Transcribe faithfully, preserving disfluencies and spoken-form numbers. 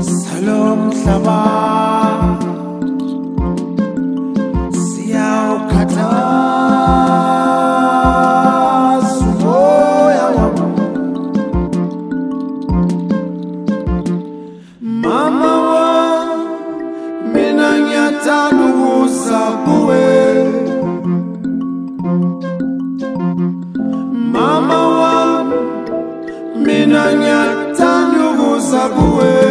salomhlaba siyawukhathaza umoya wami. Mama wami, mina ngiyathanda ukuza kuwe. Mama wami, mina ngiyathanda ukuza kuwe.